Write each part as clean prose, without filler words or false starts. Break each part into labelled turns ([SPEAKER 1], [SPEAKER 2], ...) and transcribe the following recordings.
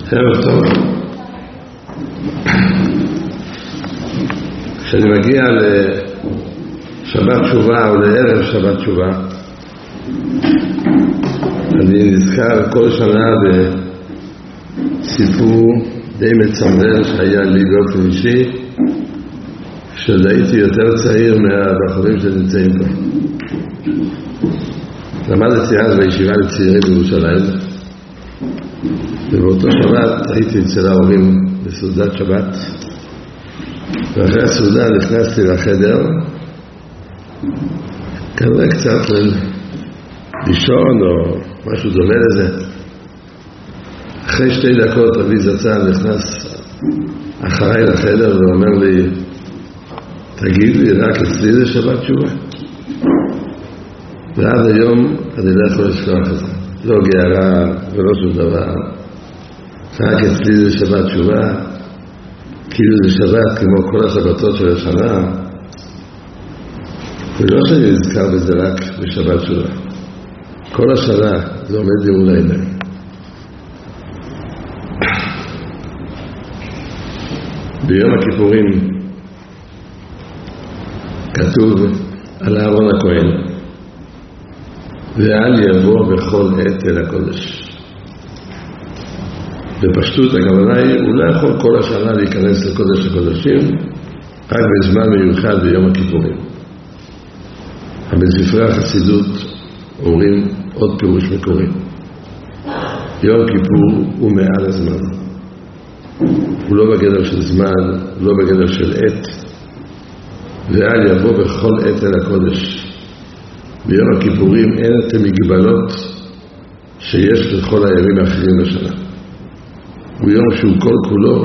[SPEAKER 1] ערב טוב. כשאני מגיע לשבת תשובה או לערב שבת תשובה, אני נזכר כל שנה בסיפור די מצמרר שהיה לי באופן אישי, כשהייתי יותר צעיר מהבחורים שנמצאים פה. למדתי אז בישיבה לצעירים בירושלים, ובאותו שבת הייתי אצל ההורים בסעודת שבת, ואחרי הסעודה נכנסתי לחדר, כנראה קצת לישון או משהו דומה לזה. אחרי 2 דקות אבי זצ"ל נכנס אחריי לחדר ואומר לי, תגיד לי, רק אצלי זה שבת תשובה? ועד היום אני לא יכול לשכוח את זה, לא גערה ולא שום דבר, רק אצלי זה שבת תשובה, כאילו זה שבת כמו כל השבתות של השנה, ולא שאני נזכר בזה רק בשבת תשובה, כל השנה זה עומד לי מול העיניים. ביום הכיפורים כתוב על אהרון הכהן, ואל יבוא בכל עת אל הקודש. בפשטות הכוונה היא, הוא לא יכול כל השנה להיכנס לקודש הקודשים, רק בזמן מיוחד ביום הכיפורים. אבל בספרי החסידות אומרים עוד פירוש מקורי, יום כיפור הוא מעל הזמן, הוא לא בגדר של זמן, הוא לא בגדר של עת. ואל יבוא בכל עת אל הקודש. ביום הכיפורים אין את המגבלות שיש לכל הימים האחרים בשנה. הוא יום שהוא כל כולו,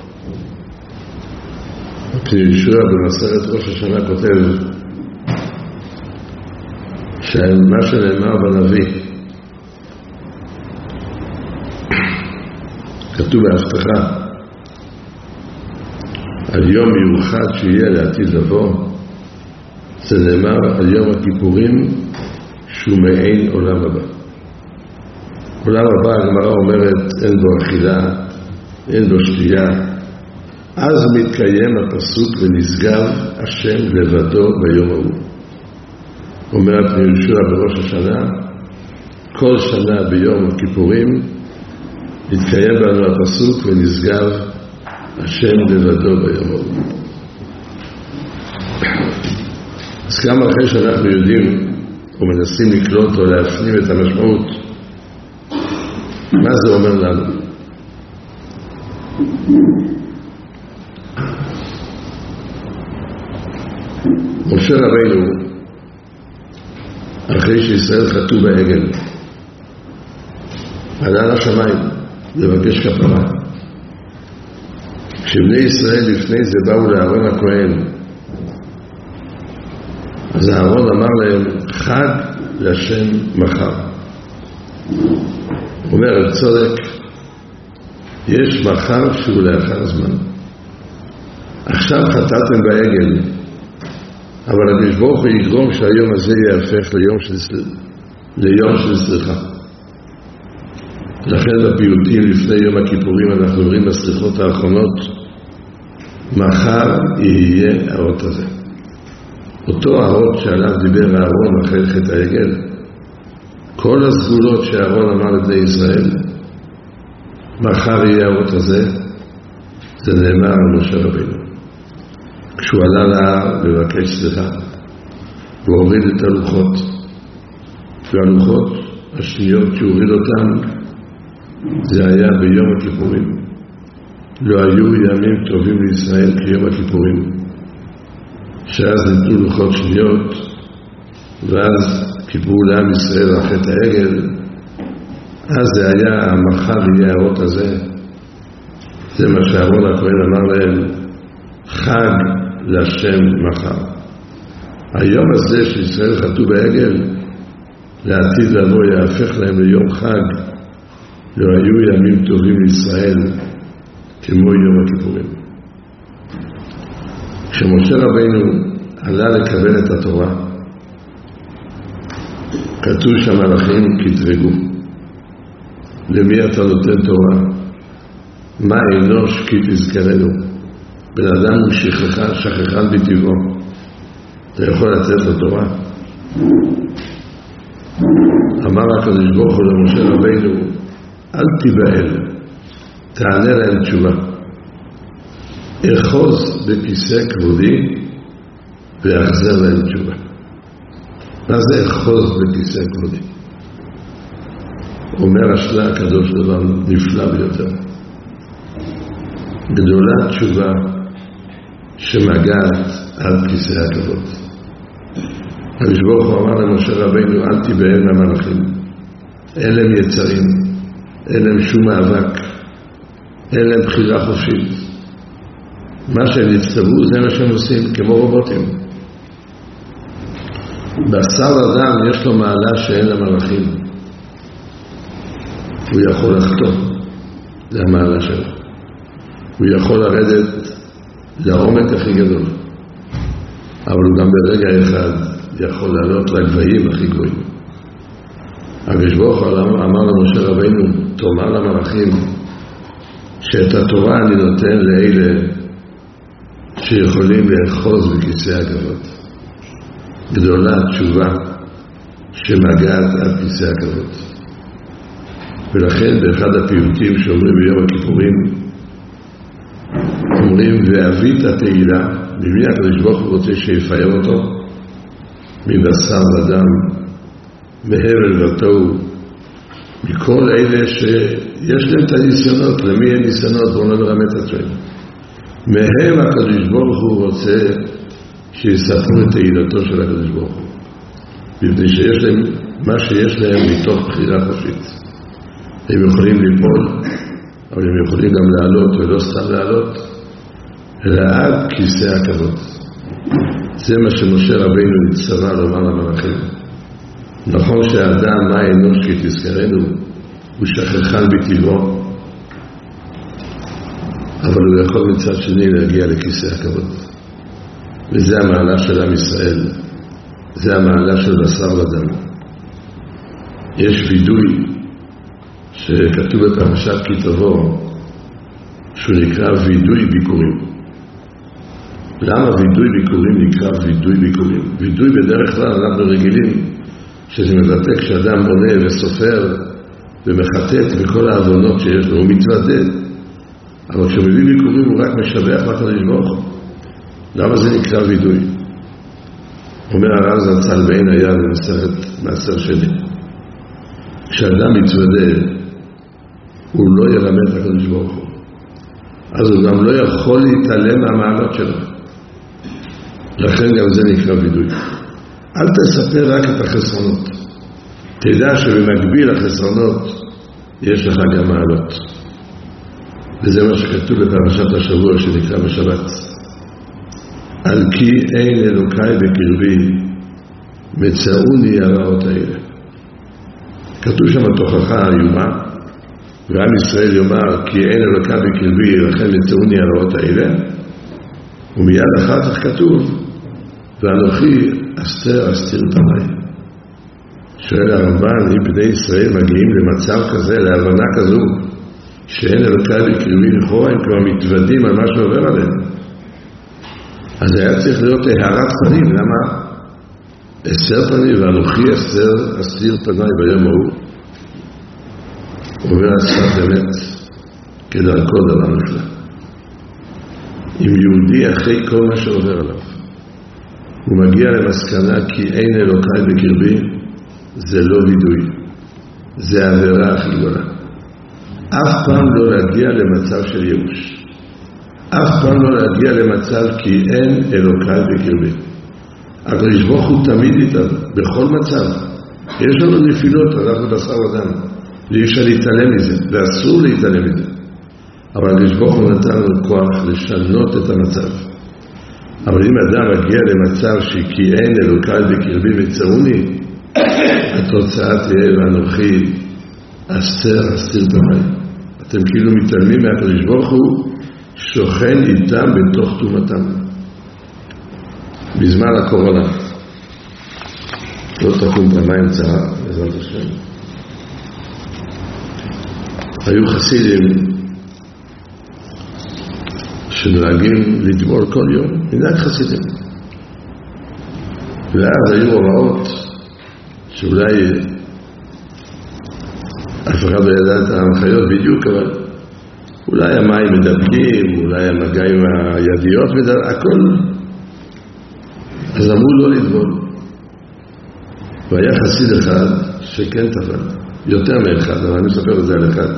[SPEAKER 1] ישוע במסכת ראש השנה כותב שמה שנאמר בנביא כתוב בהבטחה על יום מיוחד שיהיה לעתיד לבוא, זה נאמר על יום הכיפורים שהוא מעין עולם הבא. עולם הבא, הגמרא אומרת, אין בו אכילה, אין בו שתייה. אז מתקיים הפסוק ונשגב השם לבדו ביום ההוא. אומרת ישוע בראש השנה, כל שנה ביום הכיפורים מתקיים בנו הפסוק ונשגב השם לבדו ביום ההוא. אז גם אחרי שאנחנו יודעים ומנסים לקלוט או להפנים את המשמעות, מה זה אומר לנו? משה רבינו, אחרי שישראל חטאו בעגל, עלה לשמיים לבקש כפרה. כשבני ישראל לפני זה באו לאהרון הכהן, אז אהרון אמר להם, חג לשם מחר. הוא אומר, צודק, יש מחר שהוא לאחר זמן. עכשיו חטאתם בעגל, אבל הקדוש ברוך הוא יגרום שהיום הזה יהפך ליום של סליחה. לכן בפיוטים לפני יום הכיפורים אנחנו אומרים בסליחות האחרונות, מחר יהיה האות הזה. אותו האות שעליו דיבר אהרון אחרי חטא העגל, כל הסגולות שאהרון אמר לבני ישראל, מחר יהיה האות הזה, זה נאמר על משה רבינו. כשהוא עלה להר לבקש סליחה, הוא הוריד את הלוחות, והלוחות השניות שהוריד אותם, זה היה ביום הכיפורים. לא היו ימים טובים לישראל כיום הכיפורים, שאז ניתנו לוחות שניות, ואז כיפרו לעם ישראל על חטא העגל. אז זה היה, המחר יהיה האות הזה, זה מה שאהרון הכהן אמר להם, חג לשם מחר. היום הזה שישראל חטאו בעגל, לעתיד לבוא יהפך להם ליום חג. לא היו ימים טובים לישראל כמו יום הכיפורים. כשמשה רבינו עלה לקבל את התורה, כתוב שם מלאכים כתרגו, למי אתה נותן תורה? מה אנוש כי תזכרנו? בן אדם הוא שכחן בטבעו. אתה יכול לתת לתורה? אמר הקדוש ברוך הוא למשה רבינו, אל תיבהל, תענה להם תשובה. אחוז בכיסא כבודי ואחזר להם תשובה. מה זה אחוז בכיסא כבודי? אומר השלה הקדוש דבר נפלא ביותר. גדולה תשובה שמגעת על כיסא הכבוד. הקדוש ברוך הוא אמר למשה רבינו, אל תיבהל מהמלאכים, אין להם יצרים, אין להם שום מאבק, אין להם בחירה חופשית. מה שהם יצטוו זה מה שהם עושים, כמו רובוטים. בשר אדם יש לו מעלה שאין למלאכים. הוא יכול לחתום, זה המעלה שלו. הוא יכול לרדת לעומק הכי גדול, אבל הוא גם ברגע אחד יכול לעלות לגבהים הכי גבוהים. הקדוש ברוך הוא אמר למשה רבינו, תאמר למלאכים שאת התורה אני נותן לאלה שיכולים לאחוז בכיסא הכבוד. גדולה תשובה שמגעת על כיסא הכבוד. ולכן באחד הפיוטים שאומרים ביום הכיפורים, אומרים ואבית התהילה, ממי הקדוש ברוך הוא רוצה שיפאר אותו? מבשר ודם, מהבל ותוהו, מכל אלה שיש להם את הניסיונות. למי אין ניסיונות? בואו לא נרמה את עצמנו. מהם הקדוש ברוך הוא רוצה שיספרו את תהילתו של הקדוש ברוך הוא, מפני שיש להם מה שיש להם מתוך בחירה חופשית. הם יכולים ליפול, אבל הם יכולים גם לעלות, ולא סתם לעלות, אלא עד כיסא הכבוד. זה מה שמשה רבינו נצטווה לומר למלאכים. נכון שהאדם, מה אנוש כי תזכרנו, הוא שכחן בטבעו, אבל הוא יכול מצד שני להגיע לכיסא הכבוד. וזה המעלה של עם ישראל, זה המעלה של בשר ודם. יש וידוי שכתוב בפרשת כי תבוא, שהוא נקרא וידוי ביקורים. למה וידוי ביקורים נקרא וידוי ביקורים? וידוי בדרך כלל אנחנו רגילים שזה מבטא כשאדם בונה וסופר ומחטט בכל העוונות שיש לו, הוא מתוודד. אבל כשהוא מביא ביקורים הוא רק משבח לקדוש ברוך הוא. למה זה נקרא וידוי? אומר הרב זצ"ל בעין היד במסכת מעשר שני, כשאדם מתוודה הוא לא ילמד את הקדוש ברוך הוא, אז הוא גם לא יכול להתעלם מהמעלות שלו. לכן גם זה נקרא וידוי. אל תספר רק את החסרונות, תדע שבמקביל לחסרונות יש לך גם מעלות. וזה מה שכתוב בפרשת השבוע שנקרא בשבת, על כי אין אלוקי בקרבי מצאוני הרעות האלה. כתוב שם תוכחה איומה, ועם ישראל יאמר כי אין אלוקי בקרבי לכן מצאוני הרעות האלה, ומיד אחר כך כתוב ואנוכי אסתיר פניי. שואל הרמב"ן, אם בני ישראל מגיעים למצב כזה, להבנה כזו שאין אלוקי בקרבי, לכאורה הם כבר מתוודים על מה שעובר עליהם, אז היה צריך להיות הערת פנים. למה? אסתר פנים, ואנוכי אסתיר פניי ביום ההוא. עובר השפת באמת כדרכו דבר נפלא. אם יהודי אחרי כל מה שעובר עליו הוא מגיע למסקנה כי אין אלוקי בקרבי, זה לא וידוי, זה העבירה הכי גדולה. אף פעם לא להגיע למצב של ייאוש, אף פעם לא להגיע למצב כי אין אלוקי בקרבי. הקדוש ברוך הוא תמיד איתנו, בכל מצב. יש לנו נפילות, אנחנו בשר ודם, אי אפשר להתעלם מזה, ואסור להתעלם מזה. אבל הקדוש ברוך הוא נתן לנו כוח לשנות את המצב. אבל אם אדם מגיע למצב שכי אין אלוקי בקרבי מצאוני, התוצאה תהיה ואנוכי אסתיר פניי. אתם כאילו מתעלמים מהקדוש ברוך הוא שוכן איתם בתוך תומתם. בזמן הקורונה לא תקום פעמיים צרה, בעזרת השם, היו חסידים שנוהגים לטבול כל יום, מנהג חסידים. ואז היו הוראות שאולי אף אחד לא ידע את ההנחיות בדיוק, אבל אולי המים מדבקים, אולי המגע עם הידיות, הכל. אז אמרו לא לטבול. והיה חסיד אחד שכן טבל, יותר מאחד, אבל אני מספר את זה על אחד.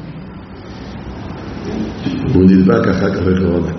[SPEAKER 1] והוא נדבק אחר כך בקורונה.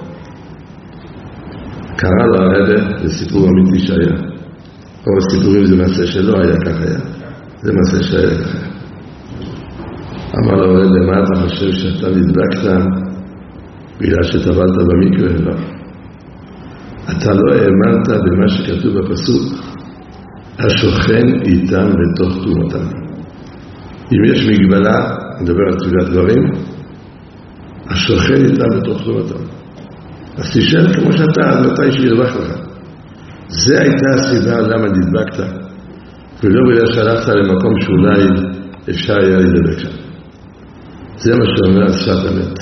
[SPEAKER 1] קרא לו הרבה, זה סיפור אמיתי שהיה. כל הסיפורים זה מעשה שלא היה, כך היה. זה מעשה שהיה, כך היה. אמר לו הרבה, מה אתה חושב שאתה נדבקת בגלל שטבלת במקווה? לא. אתה לא האמנת במה שכתוב בפסוק, השוכן איתם בתוך תומתם. אם יש מגבלה, נדבר על תפילת דברים, השוכן איתם בתוך תומתם. אז תשאל כמו שאתה, מתי שירווח לך. זה הייתה הסיבה למה נדבקת, ולא בגלל שהלכת למקום שאולי אפשר היה להידבק שם. זה מה שאומר השפת אמת.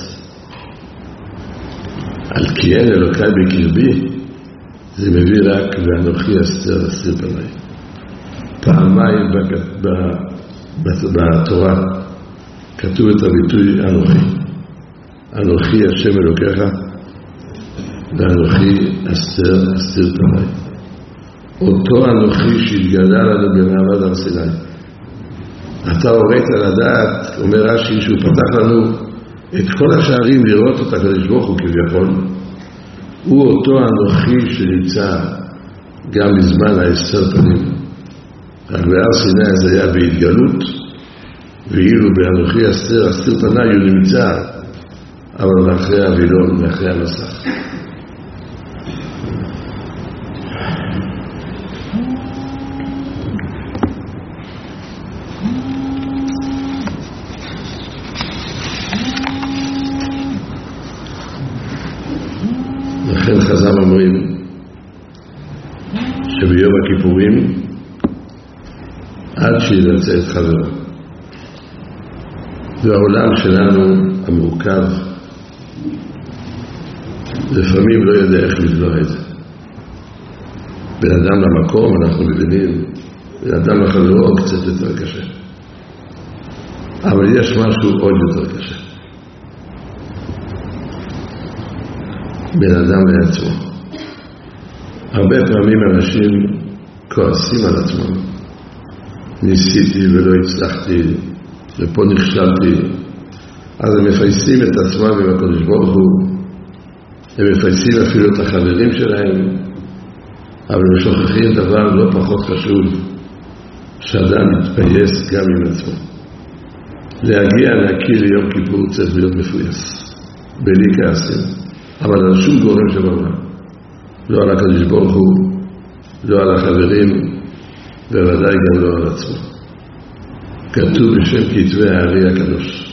[SPEAKER 1] על כי אין אלוקי בקרבי, זה מביא רק ואנוכי אסתר פניי. פעמיים בתורה כתוב את הביטוי אנוכי. אנוכי השם אלוקיך, ואנוכי אסתר פניי. אותו אנוכי שהתגלה לנו במעמד הר סיני. אתה הורית לדעת, אומר רש"י, שהוא פתח לנו את כל השערים לראות את הקדוש ברוך הוא כביכול. הוא אותו אנוכי שנמצא גם בזמן ההסתר פנים. רק בהר סיני זה היה בהתגלות, ואילו באנוכי אסתר פניי הוא נמצא, אבל מאחרי הווילון, מאחרי המסך. לכן חז"ל אומרים שביום הכיפורים עד שירצה את חברו. והעולם שלנו המורכב לפעמים לא יודע איך לבלוע את זה. בן אדם למקום, אנחנו מבינים, בן אדם לחברו קצת יותר קשה. אבל יש משהו עוד יותר קשה. בן אדם לעצמו. הרבה פעמים אנשים כועסים על עצמם. ניסיתי ולא הצלחתי, ופה נכשלתי. אז הם מפייסים את עצמם עם הקדוש ברוך הוא. הם מפייסים אפילו את החברים שלהם, אבל הם שוכחים דבר לא פחות חשוב, שאדם מתפייס גם עם עצמו. להגיע להכיר ליום כיפור צריך להיות מפויס, בלי כעסים. אבל על שום גורם שבעולם. לא על הקדוש ברוך הוא, לא על החברים, בוודאי גם לא על עצמו. כתוב בשם כתבי הארי הקדוש.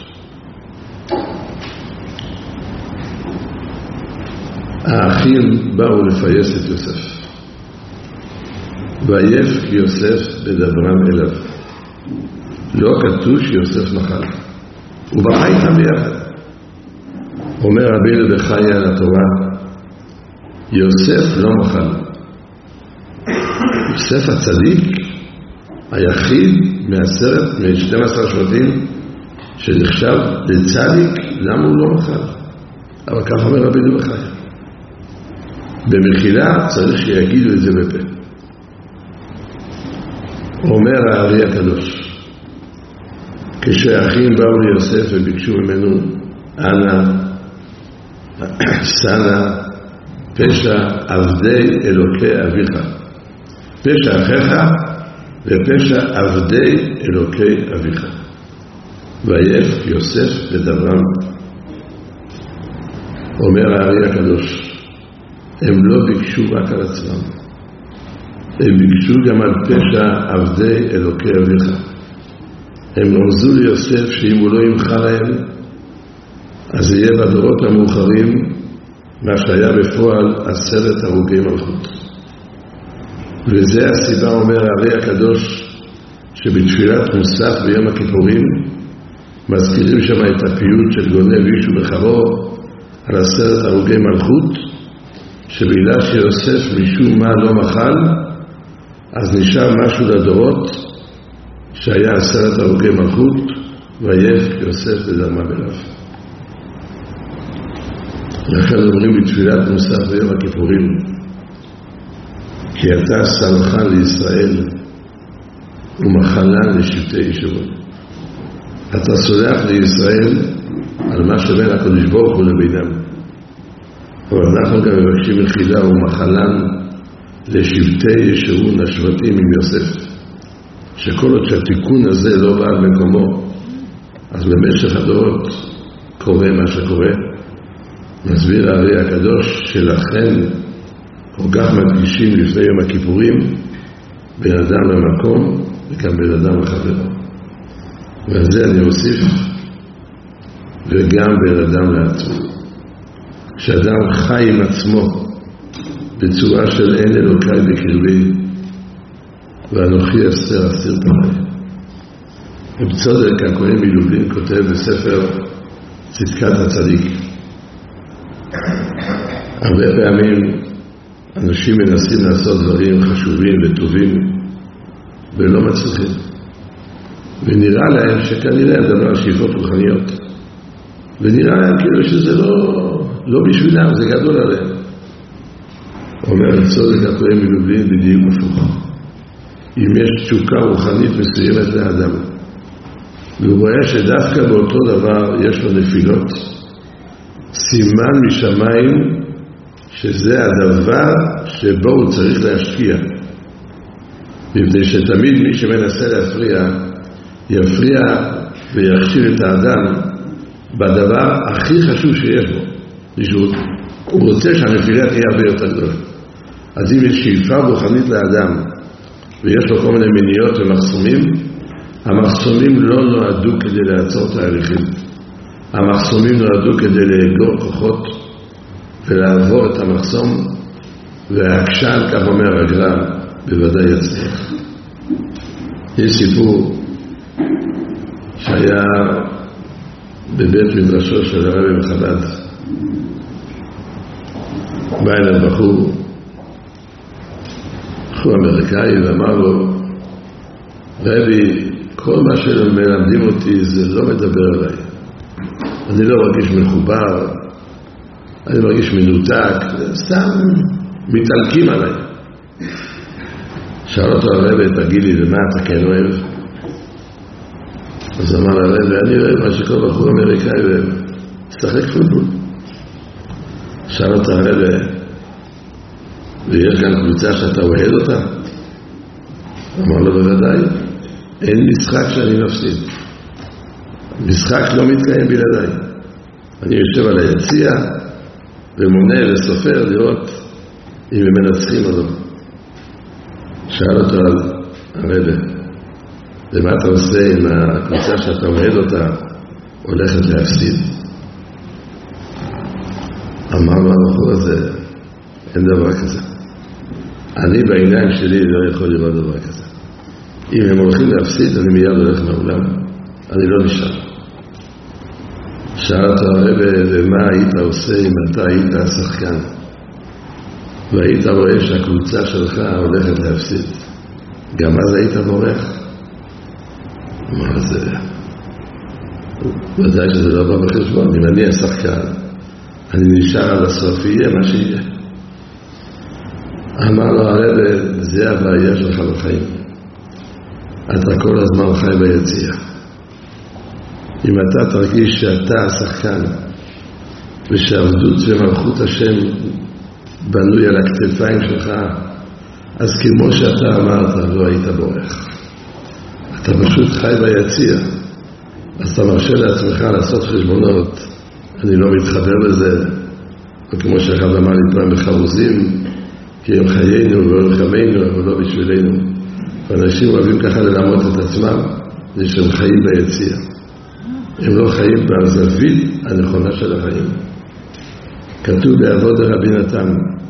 [SPEAKER 1] האחים באו לפייס את יוסף. ויף יוסף בדברם אליו. לא כתוב שיוסף נחל. הוא בחי איתם ביחד. אומר רבינו בחיי על התורה, יוסף לא מחל. יוסף הצדיק, היחיד מ-12 שבטים שנחשב לצדיק, למה הוא לא מחל? אבל כך אומר רבינו בחיי. במחילה צריך שיגידו את זה בפה. אומר הארי הקדוש, כשהאחים באו ליוסף וביקשו ממנו, אנא, סנה, פשע עבדי אלוקי אביך. פשע אחיך ופשע עבדי אלוקי אביך. ויף יוסף בדברם. אומר הארי הקדוש, הם לא ביקשו רק על עצמם, הם ביקשו גם על פשע עבדי אלוקי אביך. הם רמזו ליוסף שאם הוא לא ימחה להם, אז יהיה בדורות המאוחרים מה שהיה בפועל 10 הרוגי מלכות. וזה הסיבה, אומר הארי הקדוש, שבתפילת מוסף ביום הכיפורים מזכירים שם את הפיוט של גונב איש ובחרו, על 10 הרוגי מלכות, שבגלל שיוסף משום מה לא מחל, אז נשאר משהו לדורות, שהיה 10 הרוגי מלכות, ויך יוסף בדמה בלב. לכן אומרים בתפילת מוסף ביום הכיפורים, כי אתה סלחן לישראל ומחלן לשבטי ישורון. אתה סולח לישראל על מה שבין הקדוש ברוך הוא לבינם. אבל אנחנו גם מבקשים מחילה ומחלן לשבטי ישורון, השבטים עם יוסף. שכל עוד שהתיקון הזה לא בא על מקומו, אז במשך הדורות קורה מה שקורה. מסביר הארי הקדוש שלכן כל כך מדגישים לפני יום הכיפורים בין אדם למקום וגם בין אדם לחברו. ועל זה אני אוסיף וגם בין אדם לעצמו. כשאדם חי עם עצמו בצורה של אין אלוקי בקרבי ואנוכי אסתיר פניי. ובצודק הכהן מלובלין כותב בספר צדקת הצדיק, הרבה פעמים אנשים מנסים לעשות דברים חשובים וטובים ולא מצליחים, ונראה להם שכנראה הדבר שאיפות רוחניות, ונראה להם כאילו שזה לא בשבילם, זה גדול עליהם. אומר צודק הכהן מלובלין בדיוק הפוך. אם יש תשוקה רוחנית מסוימת לאדם והוא רואה שדווקא באותו דבר יש לו נפילות, סימן משמיים שזה הדבר שבו הוא צריך להשקיע, מפני שתמיד מי שמנסה להפריע יפריע ויכשיל את האדם בדבר הכי חשוב שיש בו. הוא רוצה שהנפילה תהיה הרבה יותר גדולה. אז אם יש שאיפה רוחנית לאדם ויש לו כל מיני מניעות ומחסומים, המחסומים לא נועדו כדי לעצור תהליכים. המחסומים נועדו כדי לאגור כוחות ולעבור את המחסום, והעקשן, כך אומר הגר"א, בוודאי יצליח. יש סיפור שהיה בבית מדרשו של הרבי מחב"ד. בא אליו בחור אמריקאי ואמר לו, רבי, כל מה שמלמדים אותי זה לא מדבר עליי. אני לא מרגיש מחובר, אני מרגיש מנותק, סתם מתעלקים עליי. שאל אותו הרבי, תגיד לי, ומה אתה כן אוהב? אז אמר הרבי, אני אוהב מה שכל בחור אמריקאי אוהב, שחק פוטבול. שאל אותו הרבי, ויש כאן קבוצה שאתה אוהד אותה? אמר לו, בוודאי, אין משחק שאני מפסיד. משחק לא מתקיים בלעדיי. אני יושב על היציע ומונה וסופר לראות אם הם מנצחים או לא. שאל אותו הרבי, ומה אתה עושה אם הקבוצה שאתה אוהד אותה הולכת להפסיד? אמר לו הבחור הזה, אין דבר כזה. אני בעיניים שלי לא יכול לראות דבר כזה. אם הם הולכים להפסיד, אני מיד הולך מהעולם. אני לא נשאר. שאל אותו הרבי, ומה היית עושה אם אתה היית השחקן? והיית רואה שהקבוצה שלך הולכת להפסיד. גם אז היית בורח? אמר זה, ודאי שזה לא בא בחשבון. אם אני השחקן, אני נשאר על הסוף, יהיה מה שיהיה. אמר לו הרבי, זה הבעיה שלך בחיים. אתה כל הזמן חי ביציע. אם אתה תרגיש שאתה השחקן ושעבדות ומלכות השם בנוי על הכתפיים שלך, אז כמו שאתה אמרת, לא היית בורח. אתה פשוט חי ביציע. אז אתה מרשה לעצמך לעשות חשבונות. אני לא מתחבר לזה. וכמו שאחד אמר לי פעם בחרוזים, כי הם חיינו ולא חמנו, אבל לא בשבילנו. ואנשים אוהבים ככה ללמוד את עצמם, זה שהם חיים ביציע. הם לא חיים בזווית הנכונה של החיים. כתוב באבות דרבי נתן,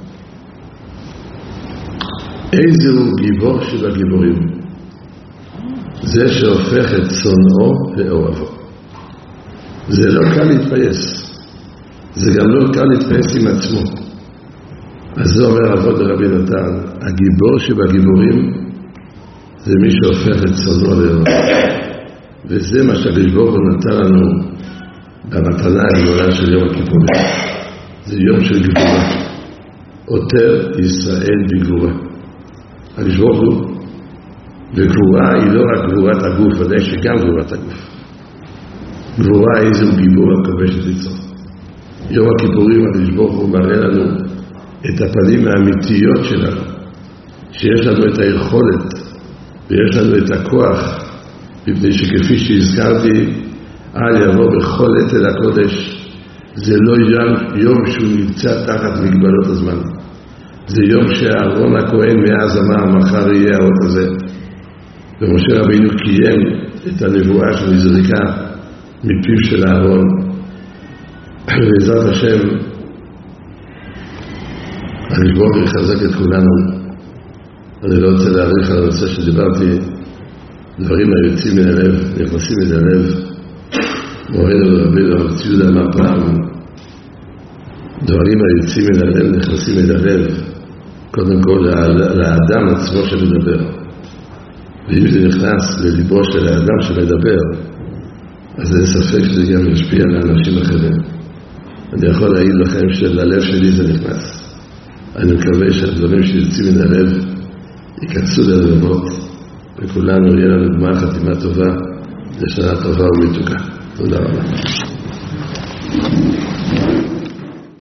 [SPEAKER 1] איזהו גיבור שבגיבורים? זה שהופך את שונאו לאוהבו. זה לא קל להתפייס. זה גם לא קל להתפעס עם עצמו. אז זה אומר אבות רבי נתן, הגיבור שבגיבורים זה מי שהופך את צונו לאור. וזה מה שהגיבור נתן לנו במתנה הגדולה של יום הכיפורים. זה יום של גבורה. עוטר ישראל בגבורה. הגיבור הוא, וגבורה היא לא רק גבורת הגוף, ודאי שגם גבורת הגוף. גבורה היא זהו גיבור הכובש את יצרו. יום הכיפורים הגיבור הוא מראה לנו את הפנים האמיתיות שלנו, שיש לנו את היכולת ויש לנו את הכוח, מפני שכפי שהזכרתי, אל יבוא בכל עת אל הקודש. זה לא יום שהוא נמצא תחת מגבלות הזמן. זה יום שאהרון הכהן מאז אמר מחר יהיה האות הזה. ומשה רבינו קיים את הנבואה שנזריקה מפיו של אהרון. ובעזרת השם אני אשבור ויחזק את כולנו. אני לא רוצה להאריך על הנושא שדיברתי, דברים היוצאים מן הלב, נכנסים מן הלב. מורנו ורבינו הרב צבי יהודה אמר פעם, דברים היוצאים מן הלב נכנסים מן הלב, קודם כל לאדם עצמו שמדבר. ואם זה נכנס לליבו של האדם שמדבר, אז אין ספק שזה גם ישפיע על האנשים אחרים. אני יכול להעיד לכם שללב שלי זה נכנס. אני מקווה שהדברים שיוצאים מן הלב ייכנסו ללבבות, וכולנו יהיה לנו גמר חתימה טובה, לשנה טובה ומתוקה. תודה רבה.